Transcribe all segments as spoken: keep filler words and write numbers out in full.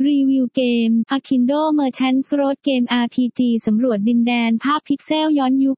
รีวิวเกม Akindle Merchants Road เกม อาร์ พี จี สำรวจดินแดนภาพพิกเซลย้อนยุค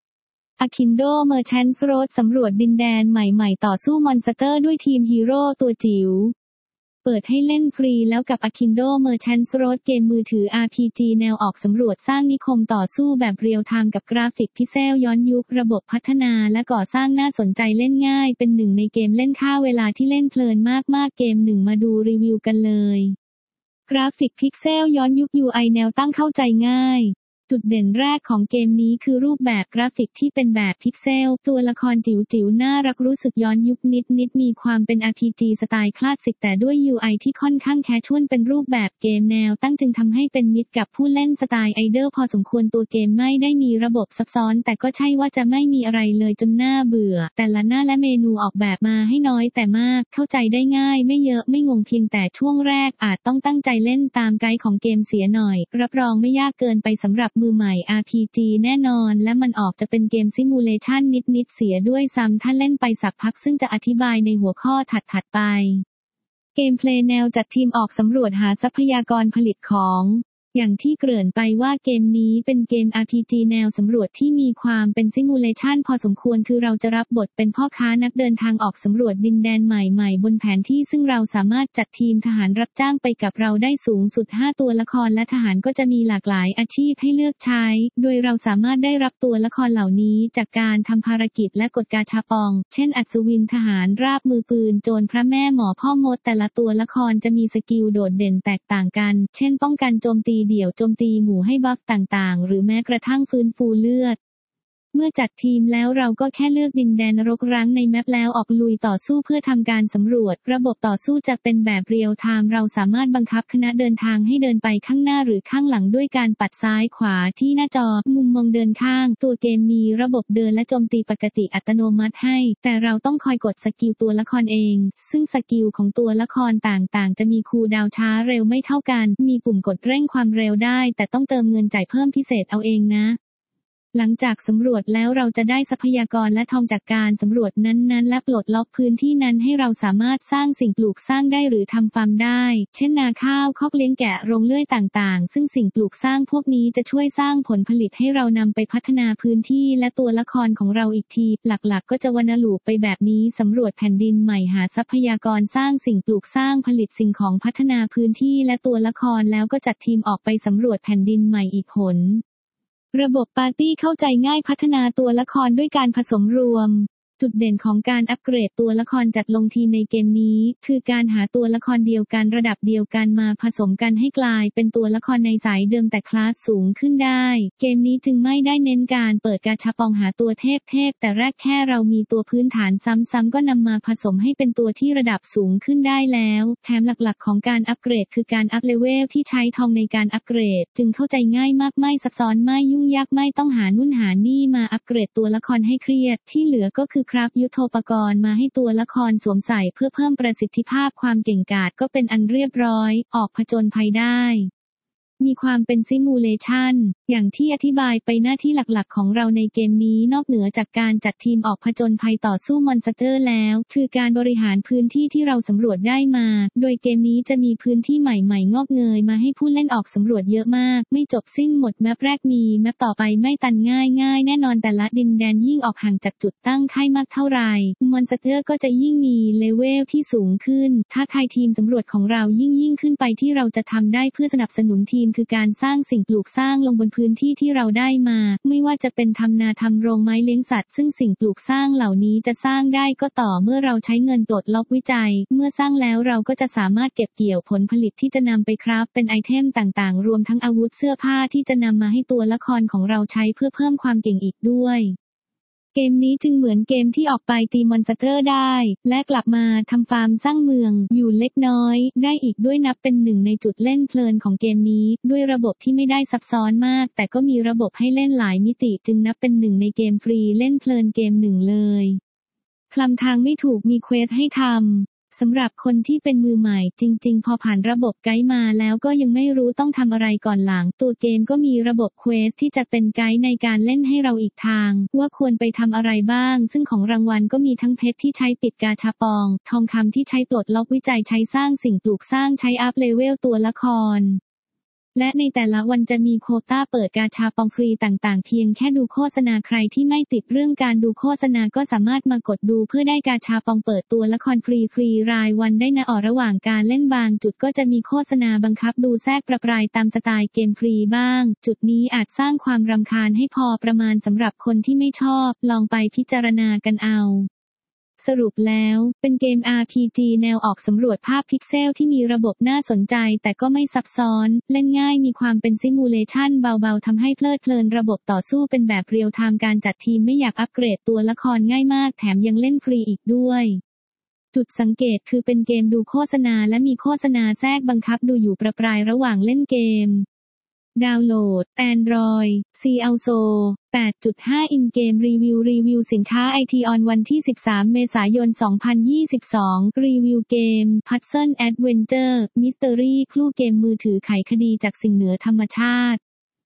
Akindle Merchants Road สำรวจดินแดนใหม่ๆต่อสู้มอนสเตอร์ด้วยทีมฮีโร่ตัวจิ๋วเปิดให้เล่นฟรีแล้วกับ Akindle Merchants Road เกมมือถือ อาร์ พี จี แนวออกสำรวจสร้างนิคมต่อสู้แบบเรียลไทม์กับกราฟิกพิกเซลย้อนยุคระบบพัฒนาและก่อสร้างน่าสนใจเล่นง่ายเป็นหนึ่งในเกมเล่นฆ่าเวลาที่เล่นเพลินมากๆเกมหนึ่งมาดูรีวิวกันเลยกราฟิกพิกเซลย้อนยุค ยู ไอ แนวตั้งเข้าใจง่ายจุดเด่นแรกของเกมนี้คือรูปแบบกราฟิกที่เป็นแบบพิกเซลตัวละครจิ๋วๆน่ารักรู้สึกย้อนยุคนิดๆมีความเป็น อาร์ พี จี สไตล์คลาสสิกแต่ด้วย ยู ไอ ที่ค่อนข้างแคชวลเป็นรูปแบบเกมแนวตั้งจึงทำให้เป็นมิตรกับผู้เล่นสไตล์ไอดอลพอสมควรตัวเกมไม่ได้มีระบบซับซ้อนแต่ก็ใช่ว่าจะไม่มีอะไรเลยจนน่าเบื่อแต่ละหน้าและเมนูออกแบบมาให้น้อยแต่มากเข้าใจได้ง่ายไม่เยอะไม่งงเพียงแต่ช่วงแรกอาจต้องตั้งใจเล่นตามไกด์ของเกมเสียหน่อยรับรองไม่ยากเกินไปสำหรับมือใหม่ อาร์ พี จี แน่นอนและมันออกจะเป็นเกมซิมูเลชันนิดๆเสียด้วยซ้ำถ้าเล่นไปสักพักซึ่งจะอธิบายในหัวข้อถัดๆไปเกมเพลย์แนวจัดทีมออกสำรวจหาทรัพยากรผลิตของอย่างที่เกริ่นไปว่าเกมนี้เป็นเกม อาร์ พี จี แนวสำรวจที่มีความเป็นซิมูเลชันพอสมควรคือเราจะรับบทเป็นพ่อค้านักเดินทางออกสำรวจดินแดนใหม่ๆบนแผนที่ซึ่งเราสามารถจัดทีมทหารรับจ้างไปกับเราได้สูงสุดห้าตัวละครและทหารก็จะมีหลากหลายอาชีพให้เลือกใช้โดยเราสามารถได้รับตัวละครเหล่านี้จากการทำภารกิจและกดกาชาปองเช่นอัศวินทหารราบมือปืนโจรพระแม่หมอพ่อมดแต่ละตัวละครจะมีสกิลโดดเด่นแตกต่างกันเช่นป้องกันโจมตีเดี่ยวโจมตีหมู่ให้บัฟต่างๆหรือแม้กระทั่งฟื้นฟูเลือดเมื่อจัดทีมแล้วเราก็แค่เลือกดินแดนรกร้างในแมปแล้วออกลุยต่อสู้เพื่อทำการสำรวจระบบต่อสู้จะเป็นแบบเรียลไทม์เราสามารถบังคับคณะเดินทางให้เดินไปข้างหน้าหรือข้างหลังด้วยการปัดซ้ายขวาที่หน้าจอมุมมองเดินข้างตัวเกมมีระบบเดินและโจมตีปกติอัตโนมัติให้แต่เราต้องคอยกดสกิลตัวละครเองซึ่งสกิลของตัวละครต่างๆจะมีคูลดาวน์ช้าเร็วไม่เท่ากันมีปุ่มกดเร่งความเร็วได้แต่ต้องเติมเงินจ่ายเพิ่มพิเศษเอาเองนะหลังจากสำรวจแล้วเราจะได้ทรัพยากรและทองจากการสำรวจนั้นๆและปลดล็อกพื้นที่นั้นให้เราสามารถสร้างสิ่งปลูกสร้างได้หรือทำฟาร์มได้เช่นนาข้าวคอกเลี้ยงแกะโรงเลื่อยต่างๆซึ่งสิ่งปลูกสร้างพวกนี้จะช่วยสร้างผลผลิตให้เรานำไปพัฒนาพื้นที่และตัวละครของเราอีกทีหลักๆก็จะวนลูปไปแบบนี้สำรวจแผ่นดินใหม่หาทรัพยากรสร้างสิ่งปลูกสร้างผลิตสิ่งของพัฒนาพื้นที่และตัวละครแล้วก็จัดทีมออกไปสำรวจแผ่นดินใหม่อีกหนระบบปาร์ตี้เข้าใจง่ายพัฒนาตัวละครด้วยการผสมรวมจุดเด่นของการอัปเกรดตัวละครจัดลงทีมในเกมนี้คือการหาตัวละครเดียวกันระดับเดียวกันมาผสมกันให้กลายเป็นตัวละครในสายเดิมแต่คลาสสูงขึ้นได้เกมนี้จึงไม่ได้เน้นการเปิดกาชาปองหาตัวเทพๆแต่แรกแค่เรามีตัวพื้นฐานซ้ำๆก็นำมาผสมให้เป็นตัวที่ระดับสูงขึ้นได้แล้วแถมหลักๆของการอัปเกรดคือการอัพเลเวลที่ใช้ทองในการอัปเกรดจึงเข้าใจง่ายมากไม่ซับซ้อนไม่ยุ่งยากไม่ต้องหานู่นหานี่มาอัปเกรดตัวละครให้เครียดที่เหลือก็คือครับยุทโธปกรณ์มาให้ตัวละครสวมใส่เพื่อเพิ่มประสิทธิภาพความเก่งกาจก็เป็นอันเรียบร้อยออกผจญภัยได้มีความเป็นซิมูเลชันอย่างที่อธิบายไปหน้าที่หลักๆของเราในเกมนี้นอกเหนือจากการจัดทีมออกผจญภัยต่อสู้มอนสเตอร์แล้วคือการบริหารพื้นที่ที่เราสำรวจได้มาโดยเกมนี้จะมีพื้นที่ใหม่ๆงอกเงยมาให้ผู้เล่นออกสำรวจเยอะมากไม่จบสิ้นหมดแมปแรกมีแมปต่อไปไม่ตันง่ายง่ายแน่นอนแต่ละดินแดนยิ่งออกห่างจากจุดตั้งค่ายมากเท่าไหร่มอนสเตอร์ก็จะยิ่งมีเลเวลที่สูงขึ้นท้าทายทีมสำรวจของเรายิ่งยิ่งขึ้นไปที่เราจะทำได้เพื่อสนับสนุนทีมคือการสร้างสิ่งปลูกสร้างลงบนพื้นที่ที่เราได้มาไม่ว่าจะเป็นทำนาทำโรงไม้เลี้ยงสัตว์ซึ่งสิ่งปลูกสร้างเหล่านี้จะสร้างได้ก็ต่อเมื่อเราใช้เงินปลดล็อกวิจัยเมื่อสร้างแล้วเราก็จะสามารถเก็บเกี่ยวผลผลิตที่จะนำไปคราฟเป็นไอเทมต่างๆรวมทั้งอาวุธเสื้อผ้าที่จะนำมาให้ตัวละครของเราใช้เพื่อเพิ่มความเก่งอีกด้วยเกมนี้จึงเหมือนเกมที่ออกไปตีมอนสเตอร์ได้และกลับมาทำฟาร์มสร้างเมืองอยู่เล็กน้อยได้อีกด้วยนับเป็นหนึ่งในจุดเล่นเพลินของเกมนี้ด้วยระบบที่ไม่ได้ซับซ้อนมากแต่ก็มีระบบให้เล่นหลายมิติจึงนับเป็นหนึ่งในเกมฟรีเล่นเพลินเกมหนึ่งเลยคลำทางไม่ถูกมีเควสให้ทำสำหรับคนที่เป็นมือใหม่จริงๆพอผ่านระบบไกด์มาแล้วก็ยังไม่รู้ต้องทำอะไรก่อนหลังตัวเกมก็มีระบบเควสที่จะเป็นไกด์ในการเล่นให้เราอีกทางว่าควรไปทำอะไรบ้างซึ่งของรางวัลก็มีทั้งเพชรที่ใช้ปิดกาชาปองทองคำที่ใช้ปลดล็อกวิจัยใช้สร้างสิ่งปลูกสร้างใช้อัพเลเวลตัวละครและในแต่ละวันจะมีโควต้าเปิดกาชาปองฟรีต่างๆเพียงแค่ดูโฆษณาใครที่ไม่ติดเรื่องการดูโฆษณาก็สามารถมากดดูเพื่อได้กาชาปองเปิดตัวละครฟรีฟรีรายวันได้นะอ๋อระหว่างการเล่นบางจุดก็จะมีโฆษณาบังคับดูแทรกประปรายตามสไตล์เกมฟรีบ้างจุดนี้อาจสร้างความรำคาญให้พอประมาณสำหรับคนที่ไม่ชอบลองไปพิจารณากันเอาสรุปแล้วเป็นเกม อาร์ พี จี แนวออกสำรวจภาพพิกเซลที่มีระบบน่าสนใจแต่ก็ไม่ซับซ้อนเล่นง่ายมีความเป็นซิมูเลชันเบาๆทำให้เพลิดเพลินระบบต่อสู้เป็นแบบเรียลไทม์การจัดทีมไม่อยากอัปเกรดตัวละครง่ายมากแถมยังเล่นฟรีอีกด้วยจุดสังเกตคือเป็นเกมดูโฆษณาและมีโฆษณาแทรกบังคับดูอยู่ประปรายระหว่างเล่นเกมดาวน์โหลด Android ซี แอล โซ แปดจุดห้า In Game Review รีวิวสินค้า ไอ ที ออนวันที่สิบสามเมษายนสองพันยี่สิบสองรีวิวเกม Puzzle Adventure Mystery คลู่เกมมือถือไขคดีจากสิ่งเหนือธรรมชาติ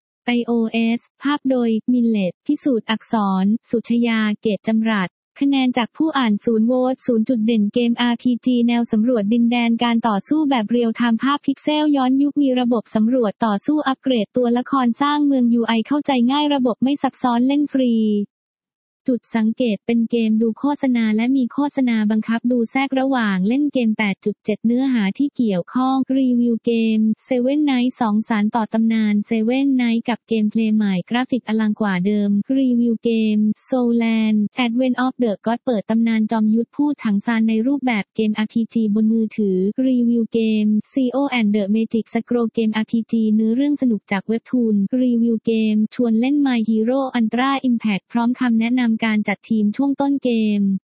iOS ภาพโดย Millet พิสูจน์อักษร สุชยา เกตจำรัดคะแนนจากผู้อ่านศูนย์โหวตศูนย์จุดเด่นเกม อาร์ พี จี แนวสำรวจดินแดนการต่อสู้แบบเรียลไทม์ภาพพิกเซลย้อนยุคมีระบบสำรวจต่อสู้อัปเกรดตัวละครสร้างเมือง ยู ไอ เข้าใจง่ายระบบไม่ซับซ้อนเล่นฟรีจุดสังเกตเป็นเกมดูโฆษณาและมีโฆษณาบังคับดูแทรกระหว่างเล่นเกม แปดจุดเจ็ด เนื้อหาที่เกี่ยวข้องรีวิวเกม Seven Nights สองสานต่อตำนาน Seven Nights กับเกมเพลย์ใหม่กราฟิกอลังกว่าเดิมรีวิวเกม Soulland Advent of the God เปิดตำนานจอมยุทธพูดถังซานในรูปแบบเกม อาร์ พี จี บนมือถือรีวิวเกม ซี โอ and the Magic Scroll เกม อาร์ พี จี เนื้อเรื่องสนุกจากเว็บทูนรีวิวเกมชวนเล่น My Hero Ultra Impact พร้อมคำแนะนำการจัดทีมช่วงต้นเกม